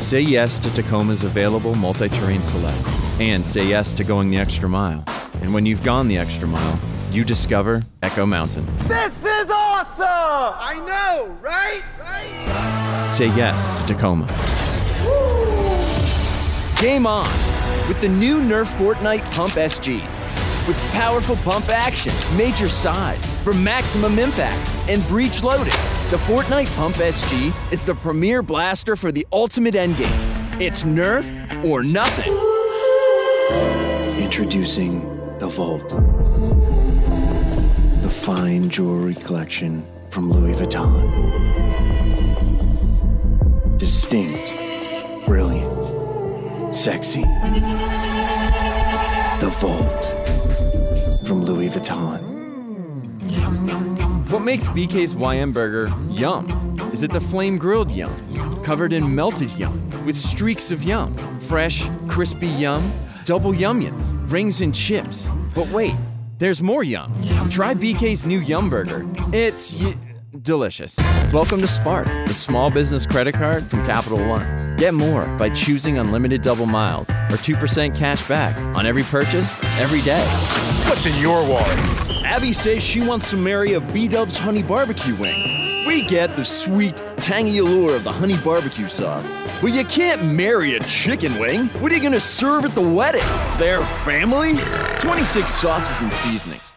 Say yes to Tacoma's available multi-terrain select. And say yes to going the extra mile. And when you've gone the extra mile, you discover Echo Mountain. This is awesome! I know, right? Say yes to Tacoma. Game on with the new Nerf Fortnite Pump SG. With powerful pump action, major size for maximum impact, and breach loading, the Fortnite Pump SG is the premier blaster for the ultimate endgame. It's Nerf or nothing. Introducing the Volt. The fine jewelry collection from Louis Vuitton. Distinct, brilliant, sexy. The Volt from Louis Vuitton. What makes BK's YM Burger yum? Is it the flame grilled yum, covered in melted yum, with streaks of yum, fresh, crispy yum, double yum-yums, rings and chips. But wait, there's more yum. Try BK's new Yum Burger. It's delicious. Welcome to Spark, the small business credit card from Capital One. Get more by choosing unlimited double miles or 2% cash back on every purchase, every day. What's in your wallet? Abby says she wants to marry a B-Dubs honey barbecue wing. We get the sweet, tangy allure of the honey barbecue sauce. But you can't marry a chicken wing. What are you gonna serve at the wedding? Their family? 26 sauces and seasonings.